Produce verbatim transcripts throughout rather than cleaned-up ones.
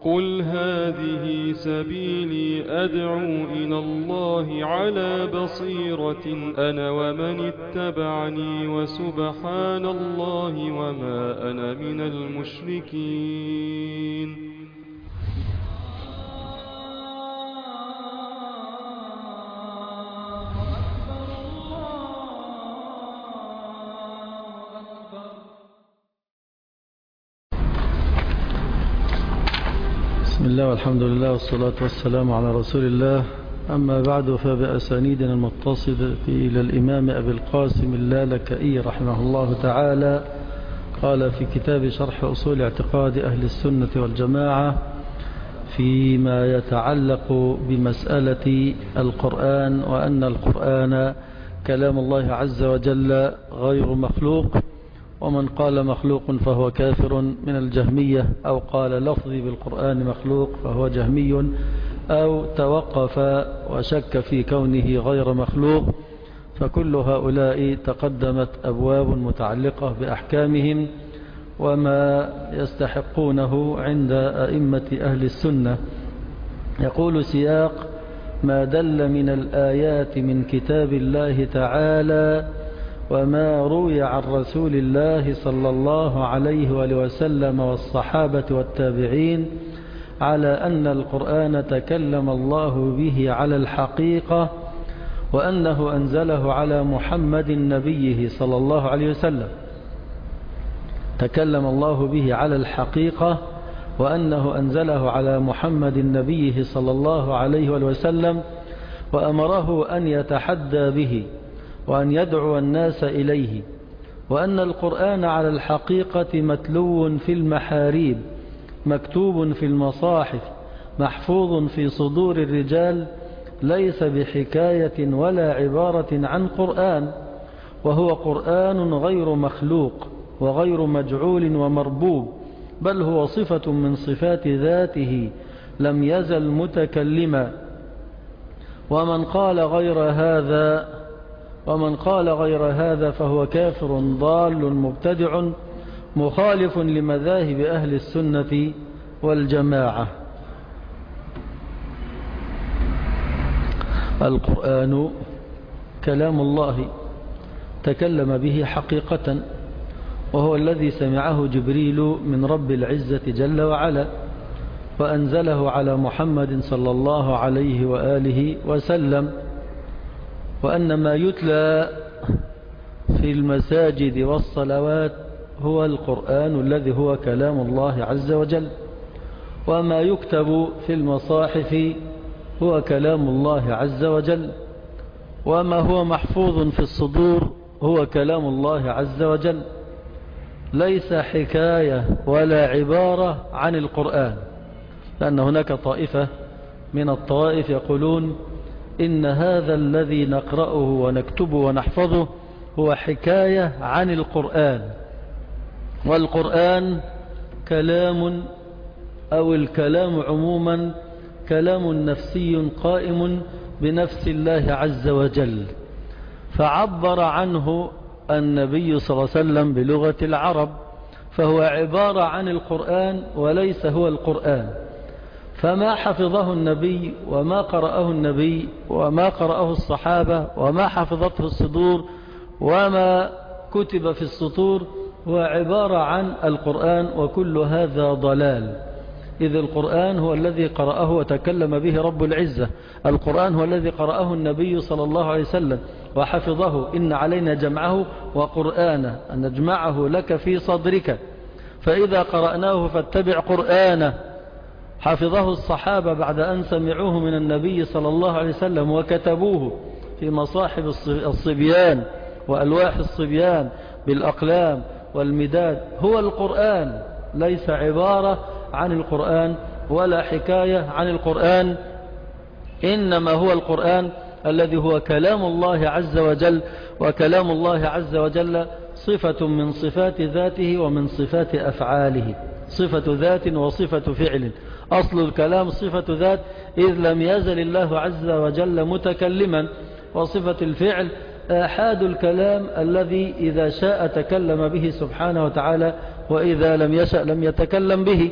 قل هذه سبيلي أدعو إلى الله على بصيرة أنا ومن اتبعني وسبحان الله وما أنا من المشركين. بسم الله والحمد لله والصلاة والسلام على رسول الله. أما بعد، فبأسانيدنا المتصلة إلى الإمام أبي القاسم اللالكائي رحمه الله تعالى قال في كتاب شرح أصول اعتقاد أهل السنة والجماعة فيما يتعلق بمسألة القرآن، وأن القرآن كلام الله عز وجل غير مخلوق، ومن قال مخلوق فهو كافر من الجهمية، أو قال لفظي بالقرآن مخلوق فهو جهمي، أو توقف وشك في كونه غير مخلوق، فكل هؤلاء تقدمت أبواب متعلقة بأحكامهم وما يستحقونه عند أئمة أهل السنة. يقول سياق ما دل من الآيات من كتاب الله تعالى وما روي عن رسول الله صلى الله عليه وآله وسلم والصحابة والتابعين على أن القرآن تكلم الله به على الحقيقة، وأنه أنزله على محمد نبيه صلى الله عليه وسلم. تكلم الله به على الحقيقة وأنه أنزله على محمد نبيه صلى الله عليه وآله وسلم، وأمره أن يتحدى به وأن يدعو الناس إليه، وأن القرآن على الحقيقة متلو في المحاريب، مكتوب في المصاحف، محفوظ في صدور الرجال، ليس بحكاية ولا عبارة عن قرآن، وهو قرآن غير مخلوق وغير مجعول ومربوب، بل هو صفة من صفات ذاته لم يزل متكلما. ومن قال غير هذا ومن قال غير هذا فهو كافر ضال مبتدع مخالف لمذاهب أهل السنة والجماعة. القرآن كلام الله تكلم به حقيقة، وهو الذي سمعه جبريل من رب العزة جل وعلا، وأنزله على محمد صلى الله عليه وآله وسلم. وأن ما يتلى في المساجد والصلوات هو القرآن الذي هو كلام الله عز وجل، وما يكتب في المصاحف هو كلام الله عز وجل، وما هو محفوظ في الصدور هو كلام الله عز وجل، ليس حكاية ولا عبارة عن القرآن. لأن هناك طائفة من الطوائف يقولون إن هذا الذي نقرأه ونكتبه ونحفظه هو حكاية عن القرآن، والقرآن كلام أو الكلام عموما كلام نفسي قائم بنفس الله عز وجل، فعبر عنه النبي صلى الله عليه وسلم بلغة العرب، فهو عبارة عن القرآن وليس هو القرآن. فما حفظه النبي وما قرأه النبي وما قرأه الصحابة وما حفظته الصدور وما كتب في السطور هو عبارة عن القرآن، وكل هذا ضلال. إذ القرآن هو الذي قرأه وتكلم به رب العزة، القرآن هو الذي قرأه النبي صلى الله عليه وسلم وحفظه. إن علينا جمعه وقرآنه أن نجمعه لك في صدرك، فإذا قرأناه فاتبع قرآنه. حفظه الصحابة بعد أن سمعوه من النبي صلى الله عليه وسلم وكتبوه في مصاحف الصبيان وألواح الصبيان بالأقلام والمداد. هو القرآن، ليس عبارة عن القرآن ولا حكاية عن القرآن، إنما هو القرآن الذي هو كلام الله عز وجل. وكلام الله عز وجل صفة من صفات ذاته ومن صفات أفعاله، صفة ذات وصفة فعل. أصل الكلام صفة ذات، إذ لم يزل الله عز وجل متكلما، وصفة الفعل آحاد الكلام الذي إذا شاء تكلم به سبحانه وتعالى، وإذا لم يشأ لم يتكلم به.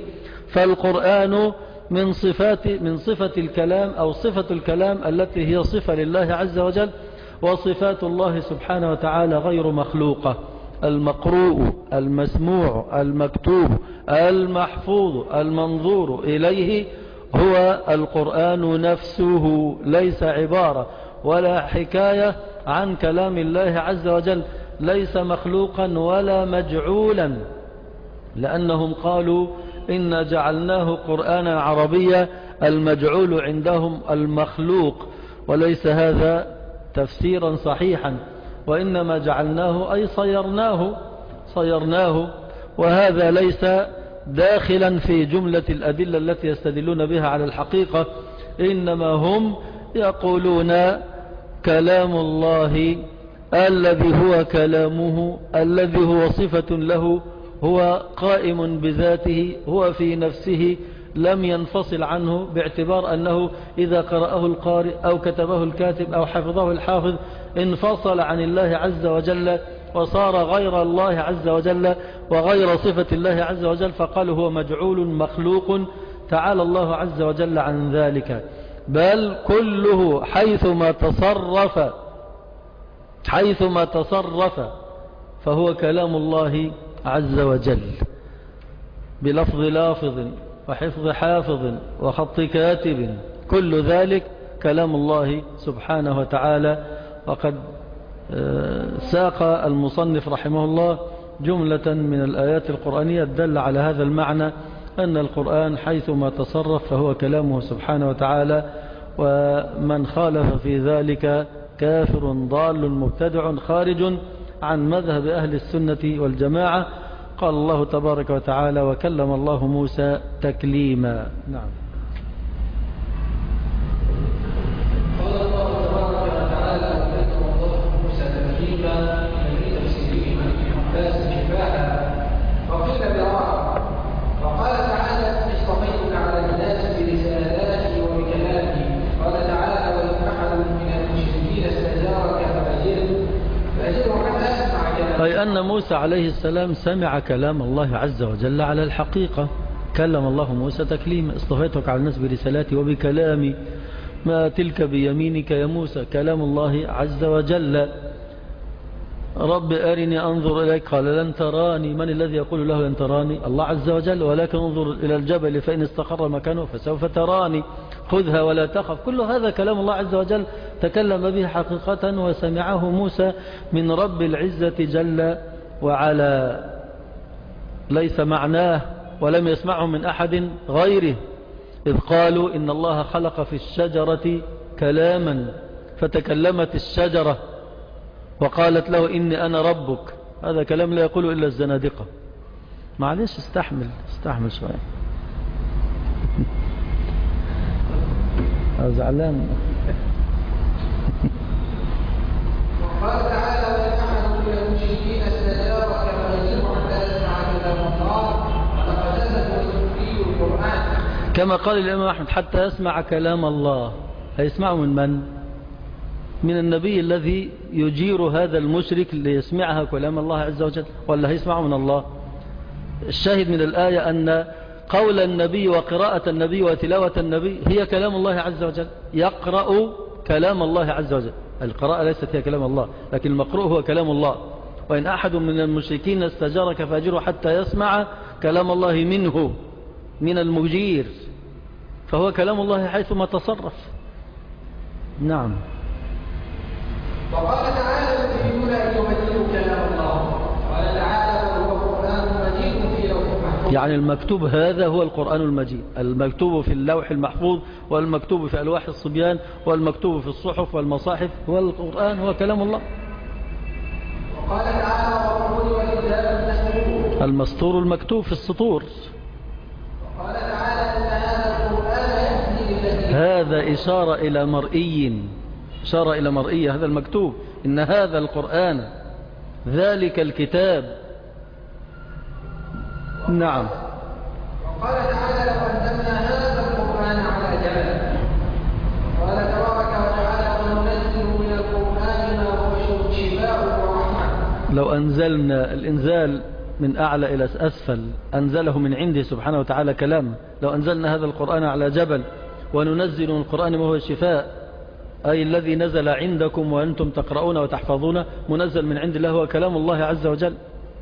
فالقرآن من صفات من صفة الكلام أو صفة الكلام التي هي صفة لله عز وجل، وصفات الله سبحانه وتعالى غير مخلوقة. المقروء المسموع المكتوب المحفوظ المنظور إليه هو القرآن نفسه، ليس عبارة ولا حكاية عن كلام الله عز وجل، ليس مخلوقا ولا مجعولا، لأنهم قالوا إن جعلناه قرآنا عربيا، المجعول عندهم المخلوق، وليس هذا تفسيرا صحيحا، وإنما جعلناه أي صيرناه صيرناه وهذا ليس داخلا في جملة الأدلة التي يستدلون بها على الحقيقة، إنما هم يقولون كلام الله الذي هو كلامه الذي هو صفة له، هو قائم بذاته، هو في نفسه لم ينفصل عنه، باعتبار أنه إذا قرأه القارئ أو كتبه الكاتب أو حفظه الحافظ انفصل عن الله عز وجل وصار غير الله عز وجل وغير صفة الله عز وجل، فقالوا هو مجعول مخلوق. تعالى الله عز وجل عن ذلك، بل كله حيثما تصرف حيثما تصرف فهو كلام الله عز وجل، بلفظ لافظ وحفظ حافظ وخط كاتب، كل ذلك كلام الله سبحانه وتعالى. وقد ساق المصنف رحمه الله جملة من الآيات القرآنية تدل على هذا المعنى، أن القرآن حيثما تصرف فهو كلامه سبحانه وتعالى، ومن خالف في ذلك كافر ضال مبتدع خارج عن مذهب أهل السنة والجماعة. قال الله تبارك وتعالى: وكلم الله موسى تكليما. نعم. قال الله تبارك وتعالى: وكلم الله موسى تكليما، في تفسيره عن عباس كفاحا وقيل بالعرب. وقال تعالى: اصطفيتك على الناس برسالاتي وبكلامي. قال تعالى: وإن أحد من المشركين استجارك فأجره فأجره حتى يسمع كلامه. أي أن موسى عليه السلام سمع كلام الله عز وجل على الحقيقة. كلم الله موسى تكليما، اصطفيتك على الناس برسالاتي وبكلامي. ما تلك بيمينك يا موسى؟ كلام الله عز وجل. رب أرني أنظر إليك، قال لن تراني. من الذي يقول له لن تراني؟ الله عز وجل. ولكن انظر إلى الجبل فإن استقر مكانه فسوف تراني، خذها ولا تخف. كل هذا كلام الله عز وجل تكلم به حقيقة، وسمعه موسى من رب العزة جل وعلا، ليس معناه ولم يسمعه من أحد غيره. إذ قالوا إن الله خلق في الشجرة كلاما فتكلمت الشجرة وقالت له إني أنا ربك. هذا كلام لا يقوله إلا الزنادقة. معلش استحمل استحمل شوية. زعلان. وقال تعالى: وإن أحد من المشركين استجارك فأجره حتى يسمع كلام الله. ولقد نزل في القرآن كما قال الإمام أحمد: حتى يسمع كلام الله. هيسمعه من من؟ من النبي الذي يجير هذا المشرك ليسمعها كلام الله عز وجل، ولا هيسمعه من الله؟ الشاهد من الآية أن قول النبي وقراءة النبي وتلاوة النبي هي كلام الله عز وجل. يقرأ كلام الله عز وجل. القراءة ليست هي كلام الله، لكن المقروء هو كلام الله. وإن أحد من المشركين استجارك فأجره حتى يسمع كلام الله منه، من المجير، فهو كلام الله حيثما تصرف. نعم. وقال تعالى: يريدون أن يبدلوا كلام الله. قال تعالى: وهو قرآن مجيد في لوح محفوظ. يعني المكتوب هذا هو القرآن المجيد، المكتوب في اللوح المحفوظ والمكتوب في ألواح الصبيان والمكتوب في الصحف والمصاحف هو القرآن، هو كلام الله. وقال تعالى: والطور والكتاب المسطور. المسطور المكتوب في السطور. وقال تعالى: إن هذا القرآن يهدي للتي. هذا إشارة إلى مرئي، إشارة إلى مرئية، هذا المكتوب. إن هذا القرآن، ذلك الكتاب. نعم. وقال تعالى: لو أنزلنا هذا القرآن على جبل. وقال تبارك وتعالى: وننزل من القرآن ما هو شفاء ورحمة. لو أنزلنا، الإنزال من أعلى إلى أسفل، أنزله من عنده سبحانه وتعالى كلام. لو أنزلنا هذا القرآن على جبل وننزل من القرآن ما هو الشفاء، أي الذي نزل عندكم وأنتم تقرؤون وتحفظون منزل من عند الله هو كلام الله عز وجل.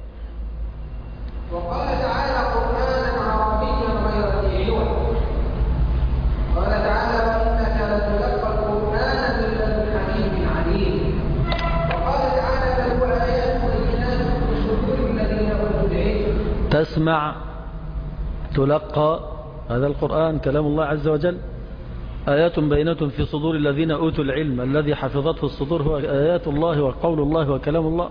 وقال تعالى قرآنا عربيا غير ذي عوج. قال تعالى وإنك لتلقى القرآن من لدن حكيم عليم. وقال تعالى بل هو آيات بينات في صدور الذين أوتوا العلم. تسمع تلقى هذا القرآن كلام الله عز وجل، آيات بينات في صدور الذين أوتوا العلم. الذي حفظته الصدور هو آيات الله وقول الله وكلام الله.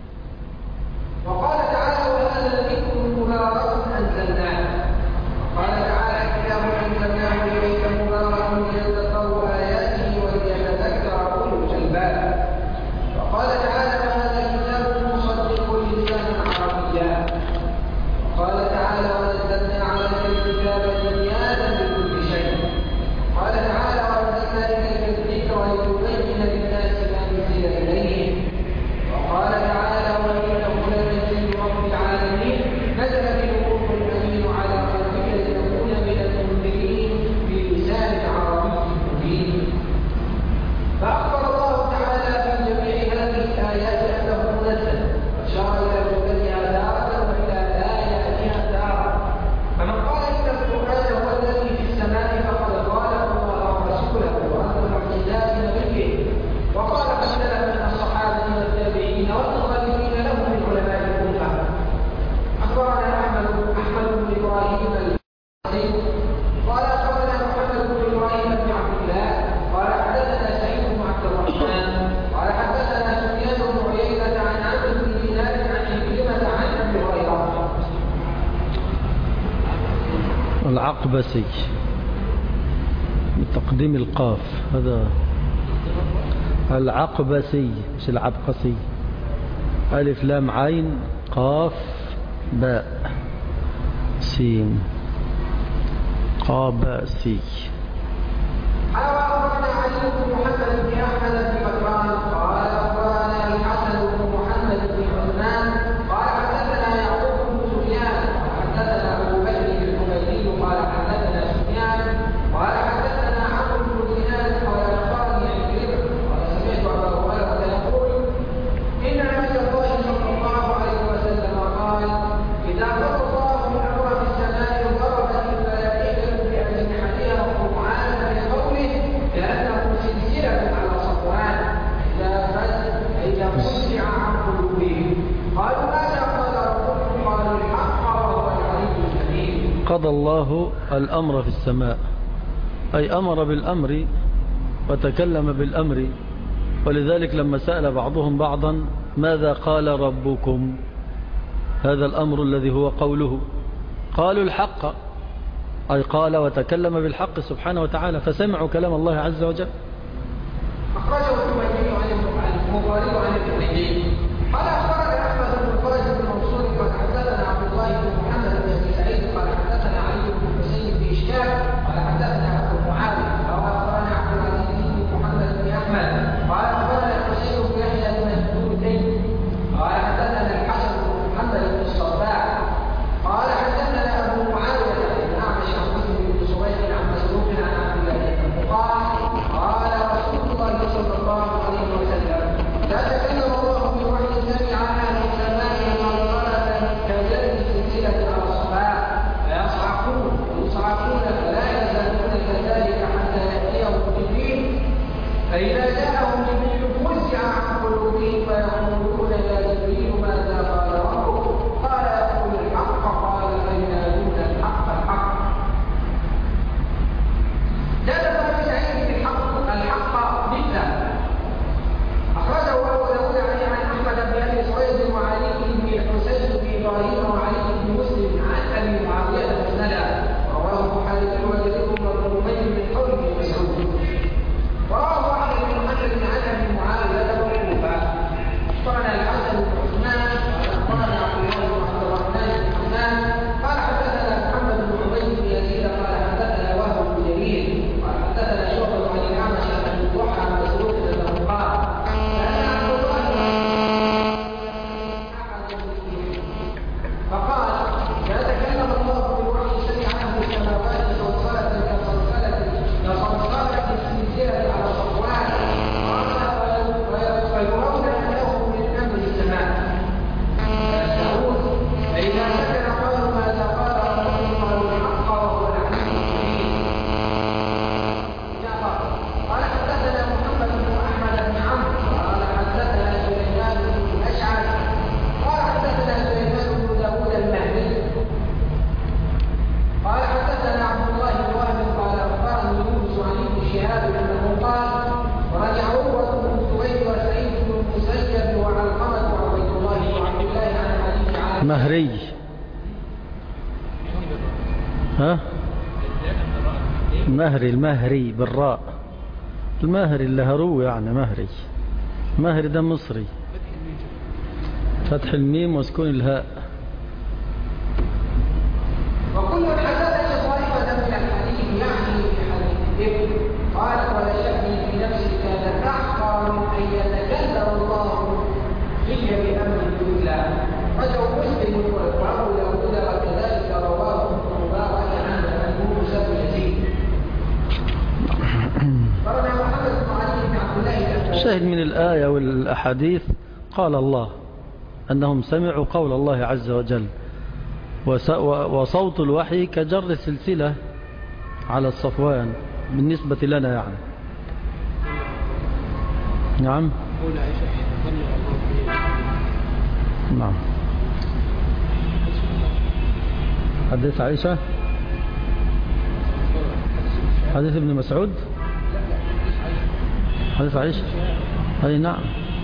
وقال تعالى وهذا ذكر مبارك أنزلناه. قال تعالى كتاب أنزلناه إليك مبارك ليدبروا آياته وليتذكر أولو الألباب. وقال تعالى وهذا كتاب مصدق لسانا عربيا. وقال تعالى ونزلنا عليك الكتاب تبيانا لكل شيء. قال تعالى وأنزلنا إليك الذكر لتبين للناس ما نزل إليهم. وقال تعالى وإنه لتنزيل رب العالمين نزل به الروح الأمين على قلبك لتكون من المنذرين بلسان عربي مبين. فأخبر الله تعالى في جميع هذه الآيات أنه منزل، وأشار إلى جملتها تارة وإلى لا يأتيها تارة. فمن قال إن القرآن هو الذي في السماء فقد خالف الله ورسوله وأنزل معجزات نبيه. وقال مثلا من الصحابة والتابعين والمخالفين له من علماء الأمة. أخبرنا أحمد أحمد بن إبراهيم الحسين قال أخبرنا محمد بن إبراهيم بن عبد الله قال حدثنا سعيد بن عبد الرحمن قال حدثنا سفيان بن عيينة عن عبد بن دينار عن عكرمة عن أبي هريرة. العقبسي بتقديم القاف، هذا العقبسي مش العبقسي. ألف لام عين قاف باء سين قابسي. أخبرنا علي بن محمد بن أحمد بن بكران قال أخبرنا الحسن بن محمد بن عثمان قال حدثنا يعقوب بن سفيان حدثنا أبو بكر الحميدي قال حدثنا سفيان قال حدثنا عمرو بن دينار قال أخبرني عكرمة قال سمعت أبا هريرة يقول إن نبي الله صلى الله عليه وسلم قال إذا قضى الله الأمر في السماء ضربت الملائكة بأجنحتها قرآنا بقوله كأنه سلسلة على صفوان إذا فز إذا فزع عن قلوبهم. قالوا ماذا قال ربكم؟ قالوا الحق وهو العلي الكريم. قضى الله الأمر في السماء، أي أمر بالأمر وتكلم بالأمر. ولذلك لما سأل بعضهم بعضا ماذا قال ربكم، هذا الأمر الذي هو قوله، قالوا الحق، أي قال وتكلم بالحق سبحانه وتعالى، فسمعوا كلام الله عز وجل. أخرجه الحميدي عن المغاري عن الحميدي قال أخبرنا أحمد بن فرج بن منصور قال حدثنا عبد الله بن محمد بن أبي سعيد قال حدثنا علي بن حسين بن إشكال قال حدثنا أبو معاوية قال أخبرنا عبد العزيز بن محمد بن أحمد قال أخبرنا الحسين بن يحيى بن الدودي قال حدثنا الحسن بن محمد بن الصباح قال حدثنا أبو معاوية بن أعمش عن مسلم بن سويد عن مسروق عن عبد الله بن قال قال رسول الله صلى الله مهري. ها مهري، المهري بالراء، المهري اللي هرو يعني مهري. مهري ده مصري، فتح الميم وسكون الهاء. وكل حدث طائفة من الحديث يعني في حديث الابن قال ولا شك في نفسي كان أحقر من أن يتكلم الله في بأمر الدنيا. رجع مسلم وأبو داود وكذلك رواه ابن مبارك عن أبو موسى بن يزيد. قال محمد بن علي بن عبد الله شاهد من الآية والأحاديث قال الله أنهم سمعوا قول الله عز وجل، وصوت الوحي كجر السلسلة على الصفوان بالنسبة لنا يعني. نعم نعم. حديث عائشة، حديث ابن مسعود، حديث عائشة أي نعم.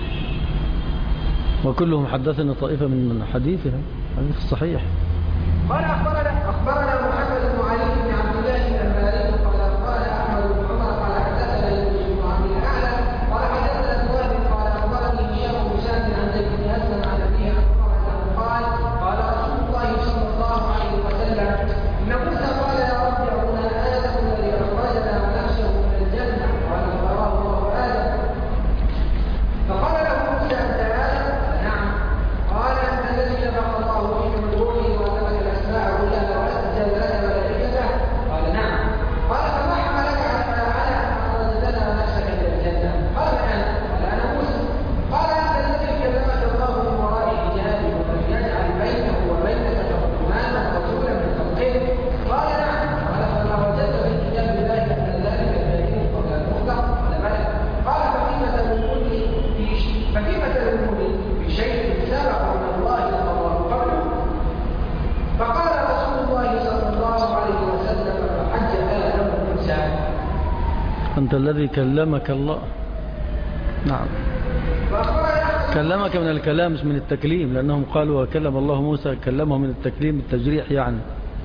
وكلهم حدثنا طائفة من حديثها، حديث صحيح. قال أخبرنا أخبرنا محمد بن علي بن عبد الله الأنباري قال أخبرنا أحمد بن عمر قال حدثنا يوسف بن عبد الأعلى قال حدثنا الوالد قال أخبرني هشام بن سعد عن زيد بن أسلم عن أبيه قال قال رسول الله صلى الله عليه وسلم إن موسى قال يا رب أبونا آدم الذي أخرجنا نفسه من الجنة قال فراه الله آدم فقال له موسى أنت آدم؟ نعم. قال أنت الذي نفخ الله فيك من روحه وأنك الأسماء كلها وأسجد لك ملائكته؟ قال نعم. قال فما حملك على أن أخرجتنا نفسك من الجنة؟ قال من أنت؟ قال أنا موسى. قال أنت الذي كلمك الله من وراء حجابه ولم يجعل بينه وبينك ترجمانا رسولا من خلقه؟ قال نعم. قال فما وجدت في كتاب الله أن ذلك الذي قبل المخلق؟ قال بلى. قال فكيف تلومني في فكيف تلومني بشيء سبق من الله الله قبله؟ فقال رسول الله صلى الله عليه وسلم فحج آدم موسى. أنت الذي كلمك الله. نعم. كلمك من الكلام مش من التكليم، لأنهم قالوا وكلم الله موسى، كلمه من التكليم التجريح يعني.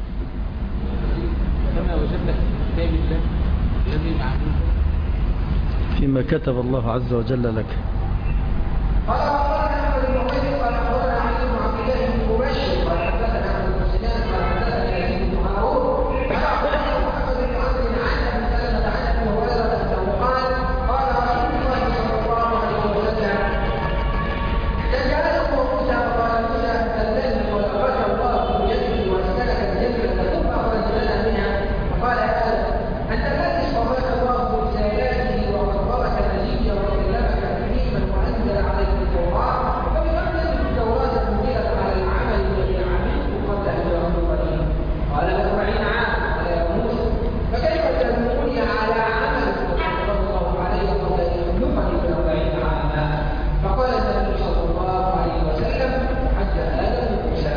كما وجدنا في كتاب الله الذي معلوم فيما كتب الله عز وجل لك. قال أخبرنا أحمد بن عبيد قال أخبرنا علي بن عبد الله بن مبشر قال حدثنا أحمد بن سنان قال حدثنا يزيد بن هارون قال أخبرنا محمد بن عبد عن أبي سلمة عن أبي هريرة أنه قال قال رسول الله صلى الله عليه وسلم تجعله موسى فقال موسى أنت الذي خلقك الله بيده وأسكنك الجنة ثم أخرجنا منها. فقال آدم أنت الذي اصطفاك الله برسالاته وقربك نجيا وكلمك تكليما وأنزل عليك التوراة فبكم يجب التوراة أنزلت على العمل الذي عملته قبل هجرة القديم؟ قال أربعين عاما. قال يا موسى فكيف تلومني على عمل كتب الله علي قبل أن يخلقني بأربعين عاما؟ فقال النبي صلى الله عليه وسلم حج آدم موسى.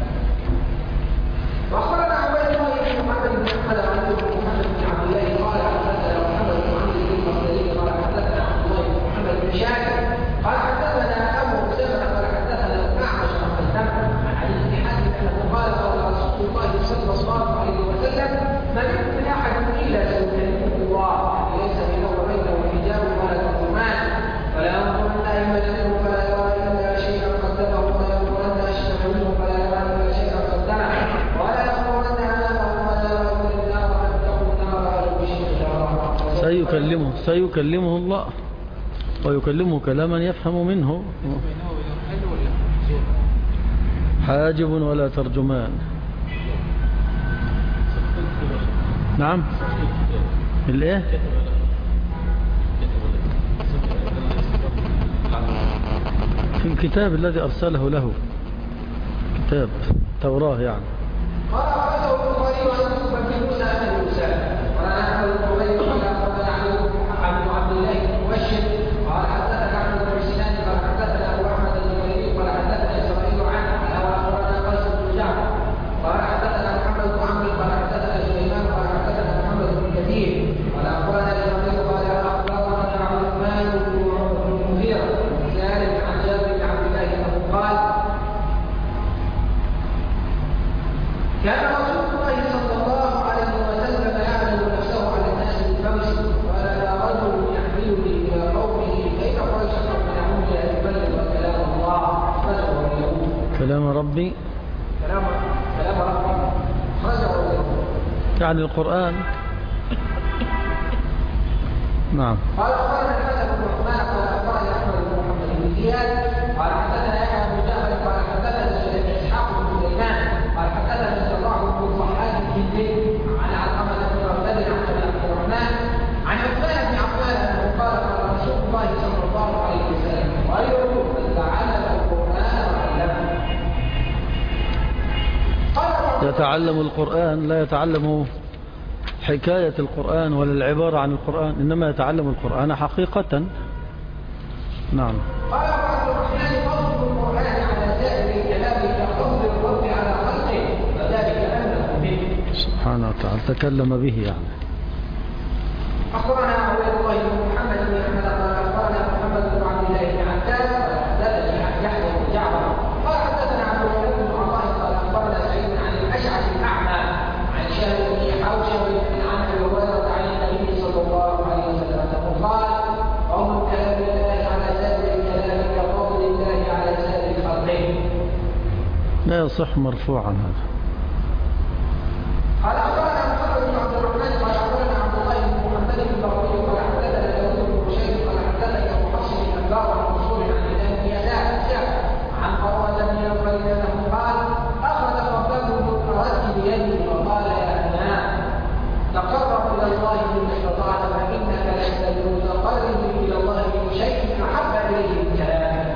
وأخبرنا عبيد الله بن محمد بن أحمد عن محمد بن عبد الله قال حدثنا محمد بن عبد الله المصري قال حدثنا عبد الله بن محمد بن شاكر قال حدثنا أبو أسامة قال حدثنا الأعمش عن قيثمة عن علي بن حاتم أنه قال قال رسول الله صلى الله عليه وسلم ما منكم من أحد إلا سيكلمه الله ليس بينه وبينه حجاب ولا ترجمان ولا ينظرن أيمن منه فلا يرى إلا شيئا قدمه ولا ينظرن أشمل منه فلا يرى إلا شيئا قدمه ولا ينظرن أمامه فلا يرى إلا النار فاتقوا النار ولو بشق تمرة. سيكلمه سيكلمه الله ويكلمه كلاما يفهم منه. حاجب ولا ترجمان. نعم. الايه؟ في الكتاب الذي أرسله له، كتاب توراة يعني. قال أخرجه البخاري عن عقبة بن موسى عن موسى قال أحمد بن عبيد قال أخبرنا عن عبد الله بن مبشر قال حدثنا أحمد بن سنان قال حدثنا أبو أحمد الجريري قال حدثنا إسرائيل عنه قال أخبرنا قيس بن جعفر قال حدثنا محمد بن عمرو قال حدثنا سليمان قال حدثنا محمد بن كثير قال أخبرنا إسرائيل قال أخبرنا عثمان بن المغيرة بن سالم عن جابر بن عبد الله أنه قال كلام ربي كلام كلام ربي أخرجه يعني القرآن. نعم. قال أخبرنا الحسن بن عثمان قال أخبرني أحمد بن محمد بن زياد قال حدثنا يحيى بن جعفر قال حدثنا إسحاق بن سليمان قال حدثنا سراح بن الضحاك الكندي عن علقمة بن رشد عن أبي عبد الرحمن عن عثمان بن عفان أنه قال قال رسول الله صلى الله عليه وسلم خيركم من تعلم القرآن وعلمه. يتعلم القرآن لا يتعلم حكاية القرآن ولا العبارة عن القرآن، إنما يتعلم القرآن حقيقة. نعم. قال عبد الرحمن فضل القرآن على سائر الكلام كفضل الرب على خلقه فذلك أنه به سبحانه وتعالى تكلم به يعني. أخبرنا عبد الله بن محمد بن أحمد قال أخبرنا محمد بن عبد الله بن عباس قال حدثني يحيى بن جعفر قال حدثنا عبد الرحمن بن عطاء قال أخبرنا سعيد عن الأشعث الأعمى عن شهر بن حوشب عن أبي هريرة عن النبي صلى الله عليه وسلم أنه قال قول كلام الله على سائر الكلام كفضل الله على سائر خلقه. لا يصح مرفوعا هذا. قال أخبرنا محمد بن عبد الرحمن قال أخبرنا عبد الله بن محمد بن بغوي قال حدثنا داوود بن بشير قال حدثنا أبو حفص بن أنبار عن منصور عن هلال بن يسار عن قرة بن نوفل أنه قال أخذ فضله بالرد بيده وقال يا أبناء تقرب إلى الله بما استطعت فإنك لست بمتقرب إلى الله بشيء أحب إليه من كلامك.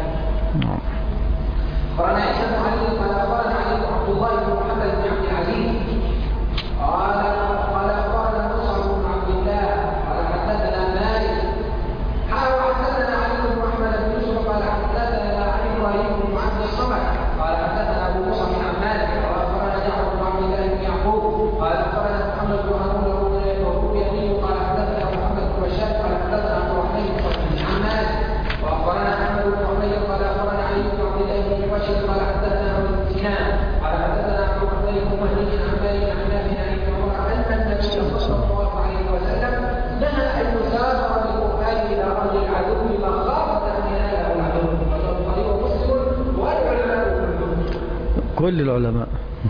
أخبرنا عيسى بن علي قال أخبرنا علي بن عبد الله بن محمد بن عبد العزيز قال قال أخبرنا مصعب بن عبد الله قال حدثنا مالك قال حدثنا علي بن محمد بن يوسف قال حدثنا عن إبراهيم بن عبد الصمد قال حدثنا أبو مصعب عن مالك قال أخبرنا جعفر بن عبد الله بن يعقوب قال أخبرنا محمد بن هارون الربيعي قال حدثنا محمد بن بشار قال حدثنا عبد الرحمن بن عن مالك وأخبرنا أحمد بن حميد قال أخبرنا علي بن عبد الله بن بشر قال حدثنا أبو سنان قال حدثنا عبد الرحمن بن مهدي عن مالك عن نافع عن ابن عمر أن النبي صلى الله عليه وسلم نهى أن يسافر بالقرآن إلى أرض العدو مخافة أن يناله العدو. البخاري ومسلم والعلماء كلهم. كل العلماء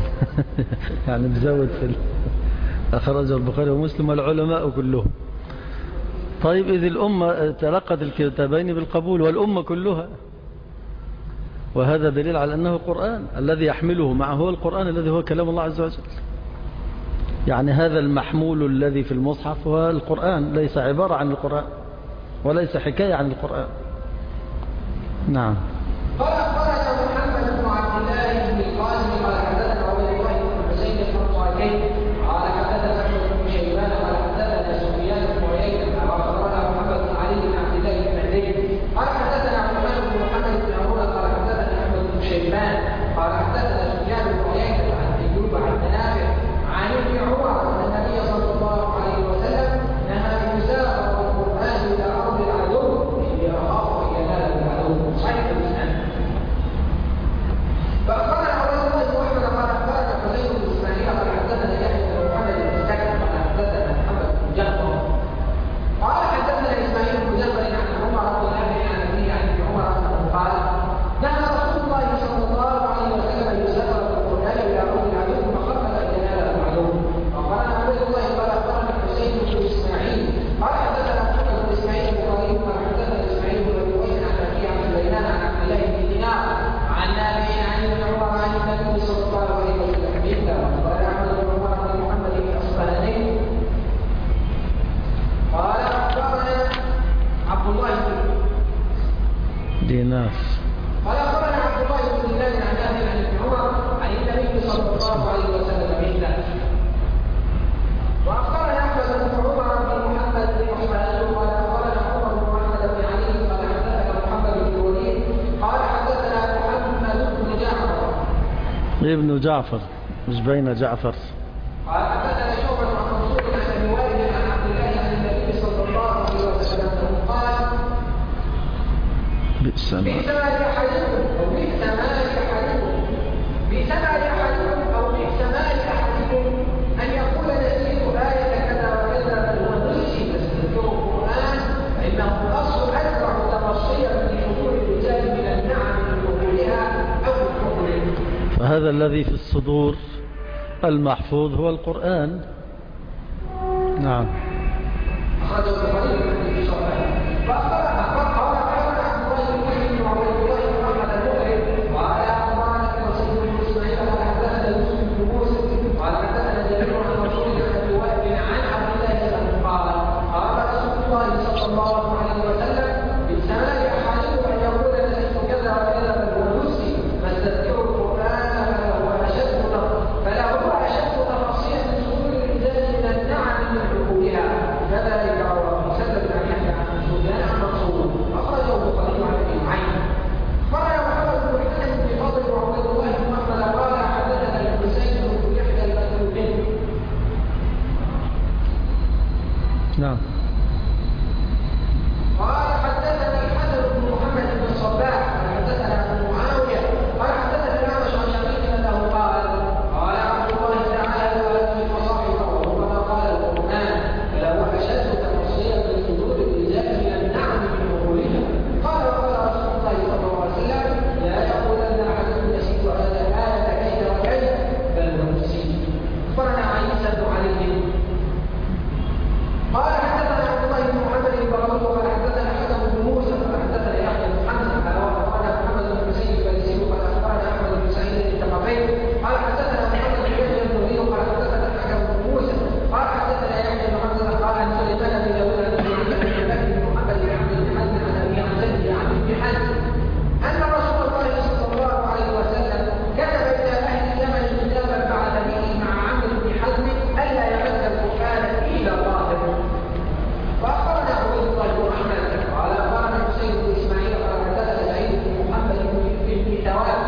يعني بزود في ال... أخرج البخاري ومسلم والعلماء كلهم. طيب إذ الأمة تلقت الكتابين بالقبول والأمة كلها، وهذا دليل على أنه قرآن الذي يحمله معه هو القرآن الذي هو كلام الله عز وجل. يعني هذا المحمول الذي في المصحف هو القرآن، ليس عبارة عن القرآن وليس حكاية عن القرآن. نعم. قال أخبرنا محمد بن عبد الله بن القاسم قال حدثنا عبد الله بن حسين القرطاكي قال حدثنا أحمد بن شيبان قال حدثنا سفيان بن عيينة قال أخبرنا محمد بن علي بن عبد الله بن مهدي قال حدثنا عبد الرحمن بن محمد بن هارون قال حدثنا أحمد بن شيبان قال حدثنا سفيان بن عيينة عن أيوب عن منافع عن ابن عمر أن النبي صلى الله عليه وسلم نهى أن يسافر بالقرآن إلى أرض العدو ليخاف أن ينال العدو. صحيح الإسلام. فأخبرنا عبد الله بن أحمد قال أخبرنا حسين بن إسماعيل قال حدثنا يحيى بن محمد بن سكن قال حدثنا محمد بن جعفر قال حدثنا إسماعيل بن جعفر عن عمر بن نافع عن أبيه عن ابن عمر أنه قال نهى رسول الله صلى الله عليه وسلم أن يسافر بالقرآن إلى أرض العدو مخافة أن ينال العدو. وقال عبد الله قال أخبرنا حسين بن إسماعيل قال حدثنا محمد بن إسماعيل البخاري قال حدثنا إسماعيل بن أبي ويس عن أبيه عن سليمان عن عبد الله بن دينار عن نافع عن ابن عمر عن النبي صلى الله عليه وسلم مثله. قال أحمد بن عمر بن محمد بن الأصفهاني قال أخبرنا عبد الله بن دينار قال أخبرنا عبد الله بن دينار عن نافع عن ابن عمر عن النبي صلى الله عليه وسلم مثله. وأخبرنا أحمد بن عمر بن محمد بن عثمان قال أخبرنا عمر بن محمد بن علي قال حدثنا محمد بن الوليد قال حدثنا محمد بن جعفر ابن جعفر مش بين جعفر. قال حدثنا شعبة عن منصور عن أبي وائل عن عبد الله عن النبي صلى الله عليه وسلم قال بئس ما بئس ما لأحدكم أو بئس ما لأحدكم بئس ما لأحدكم أو بئس ما لأحدكم أن يقول نسيت آية كذا وكذا بل هو نسي تستذكر القرآن فإنه الأصل أسرع تبصيرا لحضور الرجال من النعم من حضورها أو الحضور. هذا الذي في الصدور المحفوظ هو القرآن. نعم. نعم. قال حدثنا الحسن بن محمد بن الصباح قال حدثنا ابو معاويه قال حدثنا الاعمش عن شقيق انه قال قال عبد الله تعالى ولم المصاحف وربما قال القران فلو اشد تفصيلا لصدور الرجال من النعم من عقولها. قال وقال رسول الله صلى الله عليه وسلم لا يقولن احدكم نسيت هذا الايه كيف وكيف بل هو نسيت. اخبرنا عيسى بن علي قال حدثنا عبد الله بن محمد البغوي قال حدثنا حسن بن موسى قال حدثنا يحيى بن حمزه قال واخبرنا محمد بن حسين الفارسي قال اخبرنا احمد بن سعيد الثقفي قال حدثنا محمد بن يحيى الزهري قال حدثنا الحكم بن موسى قال حدثنا يحيى بن حمزه قال عن سليمان بن داوود عن ابي بن محمد بن عبد الحمد عن ابي عن جده عن ابن حزم ان رسول الله صلى الله عليه وسلم كتب الى اهل اليمن كتابا بعث به مع عمرو بن حزم الا يمد القران الى ظاهر. واخبرنا عبيد الله بن احمد قال اخبرنا حسين بن اسماعيل قال حدثنا سعيد بن محمد بن ثواب.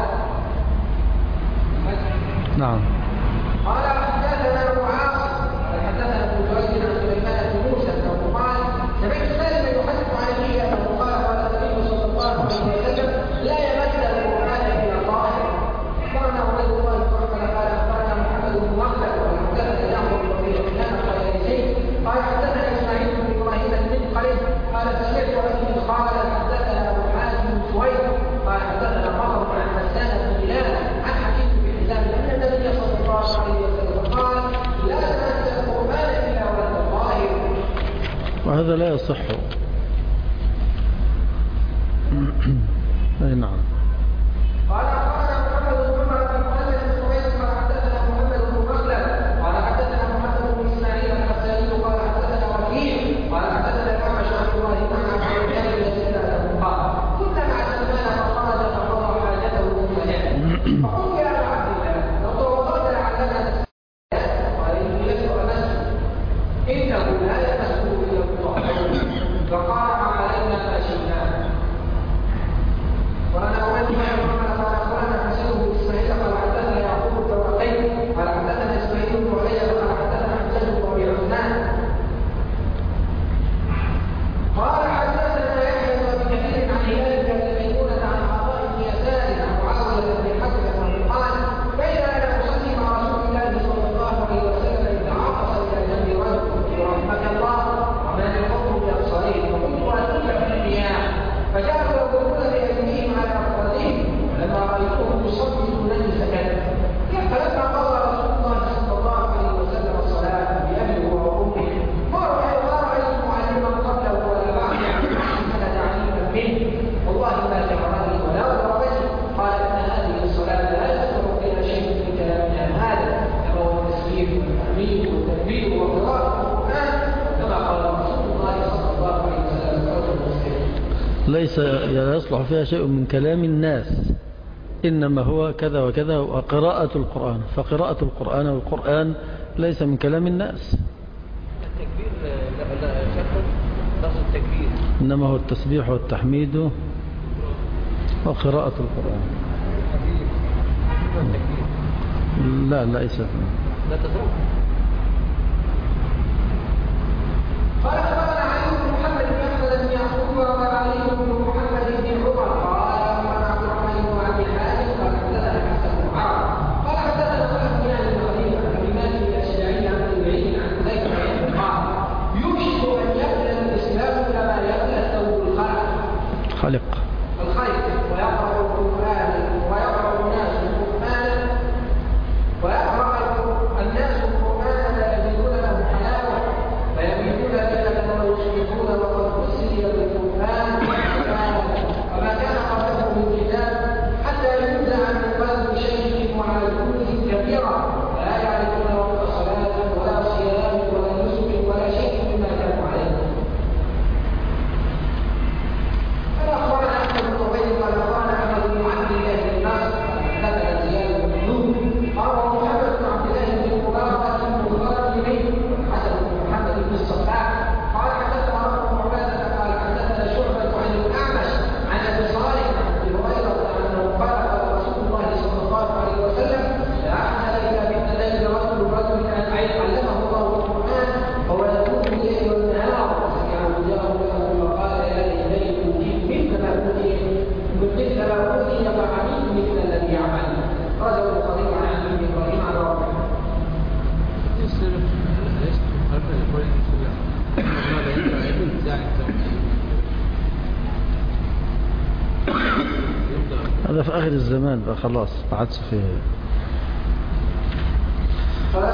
نعم. قال حدثنا ابو عاصم قال حدثنا ابن جريج عن سليمان بن موسى انه قال سمعت سالما يحدث عن ابيه انه قال قال النبي صلى الله عليه وسلم لا يمد القران الى ظاهر. اخبرنا عبيد الله بن احمد قال اخبرنا محمد بن مخلد قال حدثنا يعقوب بن ابي سفيان قال يزيد قال حدثنا اسماعيل بن ابراهيم المنقري قال سمعت ابي قال حدثنا ابو حاتم بن سويد قال حدثنا مطر عن حسان بن هلال عن حديث بن حزام ان النبي صلى الله عليه وسلم قال لا تمد القران الا وانت ظاهر. وهذا لا يصح. اي نعم. قال اخبرنا محمد بن عمر بن محمد بن سويد قال حدثنا محمد بن مخلد قال حدثنا محمد بن اسماعيل الحساني قال حدثنا وكيع قال حدثنا الاعمش عن ابراهيم عن عبد الله بن سلمة قال كنا مع سلمان فخرج فقضى حاجته وجاء فقلت يا ابا عبد الله لو توضأت لعلنا نستحيا قال اني لست امسه انه لا يمسه الا الطاهرون فقال ما علينا ما شئنا. وانا اول ما يقول قال اخبرنا حسين بن اسماعيل قال حدثنا يعقوب الدورقي قال حدثنا اسماعيل بن علي قال حدثنا حجاج بن ابي عثمان قال حدثنا يحيى بن ابي كثير عن هلال بن ميمونه عن عطاء بن يسار عن معاويه بن حكم انه قال بين انا اصلي مع رسول الله صلى الله عليه وسلم اذ عطس الى جنب رجل رحمك الله وما للحكم بابصارين وكنت اتوك في المياه فجعلوا يضربون بايديهم على افرادهم فلما رايتهم يصلوا لن سكت. فلما قضى رسول الله صلى الله عليه وسلم الصلاه باهله وامه ما رايت معلما قبله ولا بعده احسن تعليما منه والله ما سمعني ولا ضربني. قال ان هذه الصلاه لا يسمع فيها شيء من كلامنا هذا كما هو التسبيح والتحميد والتكبير وقراءه القران كما قال رسول الله صلى الله عليه وسلم رجل مسلم. ليس لا يصلح فيها شيء من كلام الناس، إنما هو كذا وكذا وقراءة القرآن. فقراءة القرآن والقرآن ليس من كلام الناس. التكبير لا شكل لفظ التكبير إنما هو التسبيح والتحميد وقراءة القرآن. لا ليس لا تضرب. قال اخبرنا علي بن محمد بن احمد بن يعقوب وقال علي بن محمد بن عمر قال اخبرنا عبد الرحمن بن عبد الحارث قال حدثنا حسن بن عمرو قال حدثنا خالد بن علي بن خليفه عن مالك الاشجعي عن البعيد عن حذيفه قال يوشك ان يبنى الاسلام كما يبنى الثوب الخلق خلق الخلق ويقرا القران ويقرا الناس القران هذا في آخر الزمان بقى خلاص ما عادش فيه. قال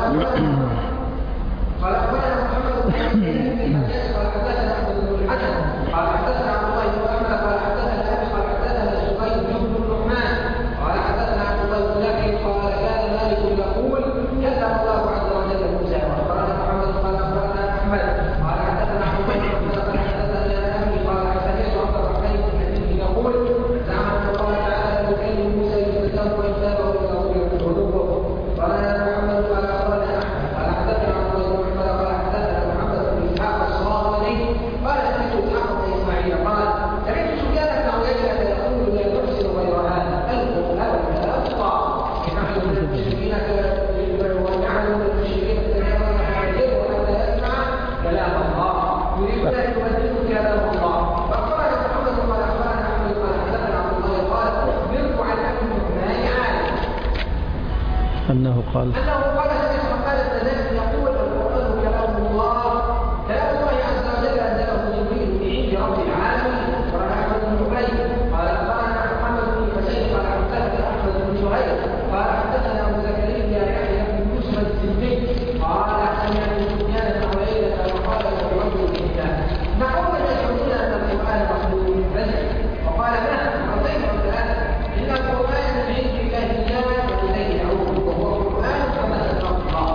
أخبرنا محمد بن حديث قال حدثنا أحمد بن الحسن قال حدثنا عبد الله بن أحمد قال حدثنا أبي قال حدثنا سهيل بن الرحمن قال حدثنا عبد الله بن لقي قال كان مالك يقول كلم الله عز وجل موسى وأخبرنا محمد قال أخبرنا أحمد قال حدثنا عبد الله بن أحمد قال حدثنا أبي قال سمعت عبد الرحمن بن حديث يقول زعم أن الله تعالى يكلم موسى يتكلم ويتابع ويقول قلوبه قال محمد قال أخبرنا أحمد قال حدثنا عبد الله بن أحمد قال حدثنا محمد بن إسحاق الصاغلي قال سمعت إسحاق بن إسماعيل قال سمعت سفيان بن عيينة يقول لا نحسن غير هذا القرآن لا أخطأ نحن من المشركين ونحن من المشركين كلام حتى يسمع كلام الله يريد أن يبدل كلام الله فقال محمد قال أخبرنا أحمد قال حدثنا عبد الله قال أخبرت عن أبي النعمان عالم أنه قال أنه قال سمعت مقالة الناس يقول القرآن كلام الله كلام الله عز وجل أنزله جبريل من عند رب العالمين قال أحمد بن عبيد قال أخبرنا محمد بن حسين قال حدثنا أحمد بن زهير قال حدثنا أبو زكريا يحيى بن يوسف الزبي قال سمعت سفيان بن عيينة وقال له رجل الكتاب نحن يشهدون أن القرآن مخلوق من بشر وقال نعم رضيت ثلاثة إن القرآن من عند الله جاء وإليه يعود وهو قرآن كما سمع الله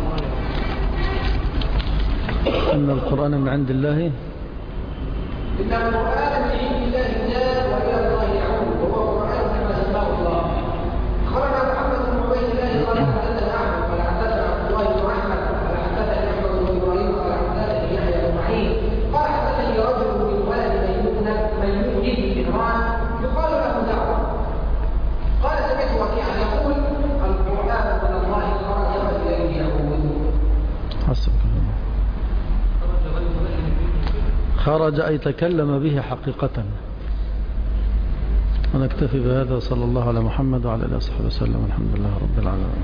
أن القرآن من عند الله إن القرآن من عند الله جاء وإلى الله يعود وهو قرآن كما سماه الله. خرج محمد بن عبيد الله قال حدثنا أحمد قال حدثنا عبد الله بن أحمد قال حدثني أحمد بن إبراهيم قال حدثني يحيى بن معين قال حدثني رجل من ولد ميمونة ميمون بن عمران يقال له دعوة قال سمعت وكيعا يقول القرآن من الله خرج وإليه يعود. حسبك خرج أي تكلم به حقيقة. ونكتفي بهذا صلى الله على محمد وعلى آله وصحبه وسلم الحمد لله رب العالمين.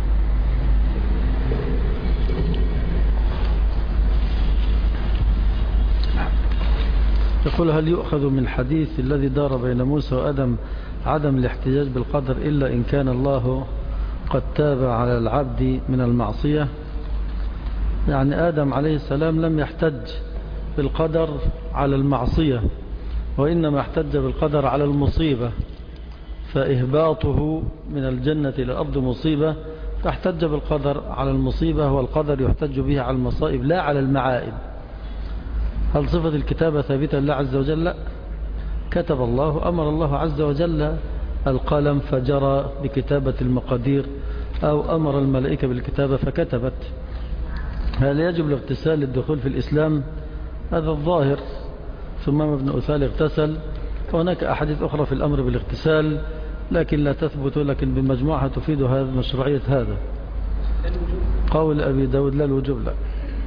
يقول هل يؤخذ من حديث الذي دار بين موسى وآدم عدم الاحتجاج بالقدر إلا إن كان الله قد تاب على العبد من المعصية؟ يعني آدم عليه السلام لم يحتج بالقدر على المعصية وإنما احتج بالقدر على المصيبة، فإهباطه من الجنة إلى الأرض مصيبة، فاحتج بالقدر على المصيبة، والقدر يحتج به على المصائب لا على المعائب. هل صفة الكتابة ثابتة لله عز وجل؟ لا، كتب الله، أمر الله عز وجل القلم فجرى بكتابة المقادير، أو أمر الملائكة بالكتابة فكتبت. هل يجب الاغتسال للدخول في الإسلام؟ هذا الظاهر. ثمام بن أثال اغتسل، وهناك أحاديث أخرى في الأمر بالاغتسال لكن لا تثبت، لكن بمجموعها تفيد هذا مشروعية هذا. قول أبي داود لا الوجوب لا.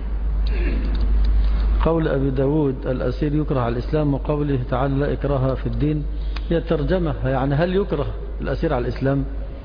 قول أبي داود الأسير يكره على الإسلام، وقوله تعالى لا إكراه في الدين هي ترجمة، يعني هل يكره الأسير على الإسلام؟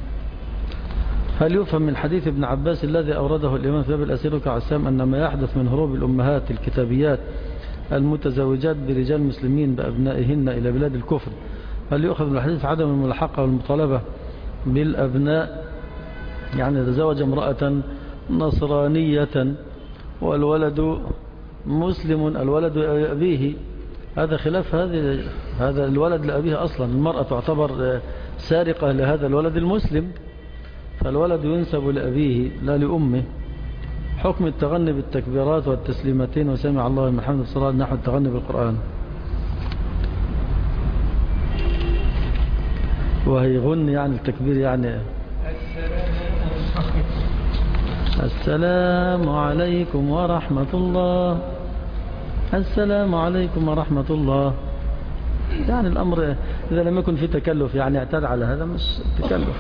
هل يفهم من حديث ابن عباس الذي أورده الإمام في باب الأسير يكره على الإسلام أن ما يحدث من هروب الأمهات الكتابيات المتزوجات برجال مسلمين بأبنائهن إلى بلاد الكفر، هل يؤخذ من الحديث عدم الملاحقة والمطالبة بالأبناء؟ يعني تزوج امرأة نصرانية والولد مسلم، الولد أبيه، هذا خلاف هذه، هذا الولد لأبيه أصلا. المرأة تعتبر سارقة لهذا الولد المسلم، فالولد ينسب لأبيه لا لأمه. حكم التغني بالتكبيرات والتسليمتين وسمع الله لمن حمده الصلاة نحو التغني بالقرآن، وهي غن يعني التكبير يعني السلام عليكم ورحمة الله، السلام عليكم ورحمة الله. يعني الأمر إذا لم يكن في تكلف، يعني اعتاد على هذا مش تكلف.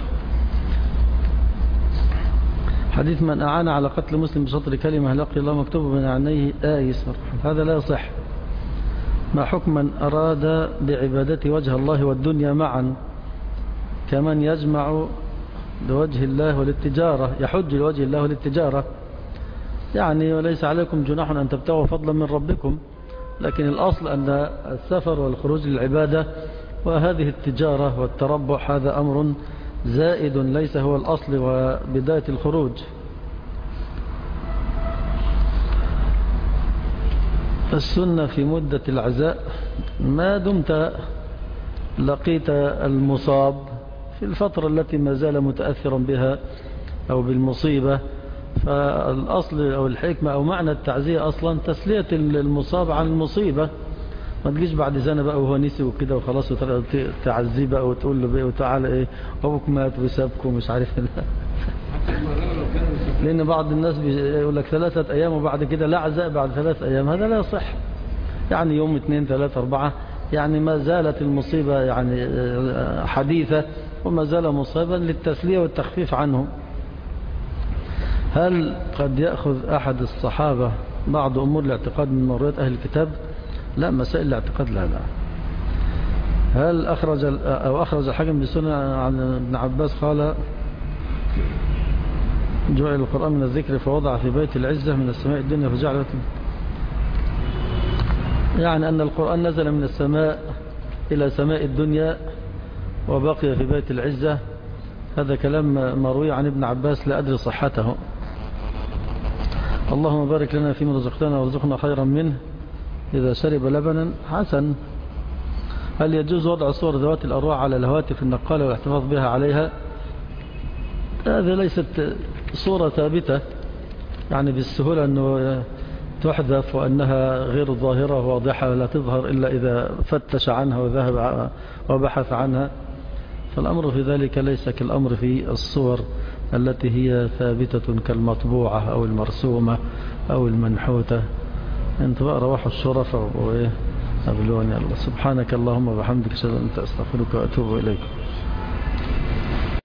حديث من أعان على قتل مسلم بشطر كلمة لقي الله مكتوب بين عينيه آيس، هذا لا يصح. ما حكم من أراد بعبادته وجه الله والدنيا معا كمن يجمع لوجه الله وللتجارة، يحج لوجه الله وللتجارة، يعني وليس عليكم جناح أن تبتغوا فضلا من ربكم، لكن الأصل أن السفر والخروج للعبادة وهذه التجارة والتربح هذا أمر زائد ليس هو الأصل وبداية الخروج. السنة في مدة العزاء ما دمت لقيت المصاب في الفترة التي ما زال متأثرا بها أو بالمصيبة، فالأصل أو الحكمة أو معنى التعزية أصلا تسلية المصاب عن المصيبة. ما تجيش بعد سنة بقى وهو نسي وكده وخلاص تعزيه بقى وتقول له بقى وتعالى ايه ابوك مات وسابك ومش عارف لأن بعض الناس بيقول لك ثلاثة أيام وبعد كده لا عزاء بعد ثلاثة أيام، هذا لا يصح. يعني يوم اثنين ثلاثة أربعة يعني ما زالت المصيبة يعني حديثة وما زال مصيبا للتسلية والتخفيف عنه. هل قد يأخذ أحد الصحابة بعض أمور الاعتقاد من مرات أهل الكتاب؟ لا، مسائل الاعتقاد لا لا. هل أخرج أو أخرج الحاكم بسنة عن ابن عباس قال جعل القرآن من الذكر فوضع في بيت العزة من السماء الدنيا فجعلت، يعني أن القرآن نزل من السماء إلى سماء الدنيا وبقي في بيت العزة. هذا كلام مروي عن ابن عباس لا أدري صحته. اللهم بارك لنا فيما رزقتنا وارزقنا خيرا منه. إذا شرب لبنا حسن. هل يجوز وضع صور ذوات الأرواح على الهواتف النقالة والاحتفاظ بها عليها؟ هذه ليست صورة ثابتة يعني بالسهولة أنه تحذف وأنها غير ظاهرة واضحة ولا تظهر إلا إذا فتش عنها وذهب وبحث عنها. فالأمر في ذلك ليس كالأمر في الصور التي هي ثابتة كالمطبوعة أو المرسومة أو المنحوتة. انت بقى روحوا الشرف وقابلوني. الله سبحانك اللهم وبحمدك أشهد أن لا إله إلا أنت أستغفرك وأتوب إليك.